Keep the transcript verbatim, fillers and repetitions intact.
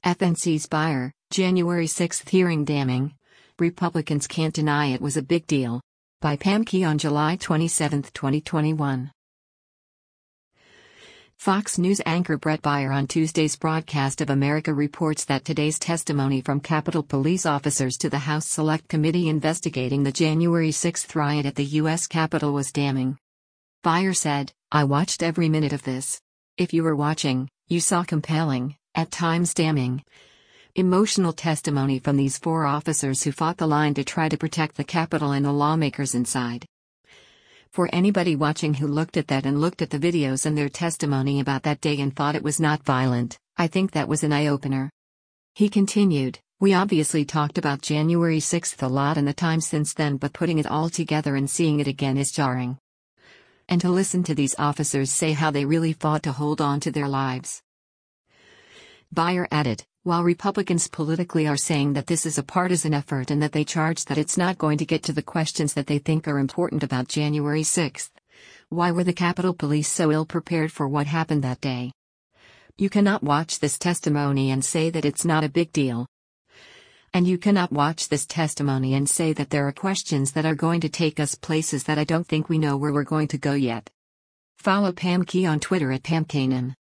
F N C's Baier, January sixth hearing damning. Republicans can't deny it was a big deal. By Pam Key on July twenty-seventh, twenty twenty-one. Fox News anchor Bret Baier on Tuesday's broadcast of America reports that today's testimony from Capitol Police officers to the House Select Committee investigating the January sixth riot at the U S Capitol was damning. Baier said, "I watched every minute of this. If you were watching, you saw compelling, at times damning, emotional testimony from these four officers who fought the line to try to protect the Capitol and the lawmakers inside. For anybody watching who looked at that and looked at the videos and their testimony about that day and thought it was not violent, I think that was an eye-opener." He continued, "We obviously talked about January sixth a lot in the time since then, but putting it all together and seeing it again is jarring. And to listen to these officers say how they really fought to hold on to their lives." Baier added, "While Republicans politically are saying that this is a partisan effort and that they charge that it's not going to get to the questions that they think are important about January sixth, why were the Capitol Police so ill-prepared for what happened that day? You cannot watch this testimony and say that it's not a big deal. And you cannot watch this testimony and say that there are questions that are going to take us places that I don't think we know where we're going to go yet." Follow Pam Key on Twitter at Pam Kanan.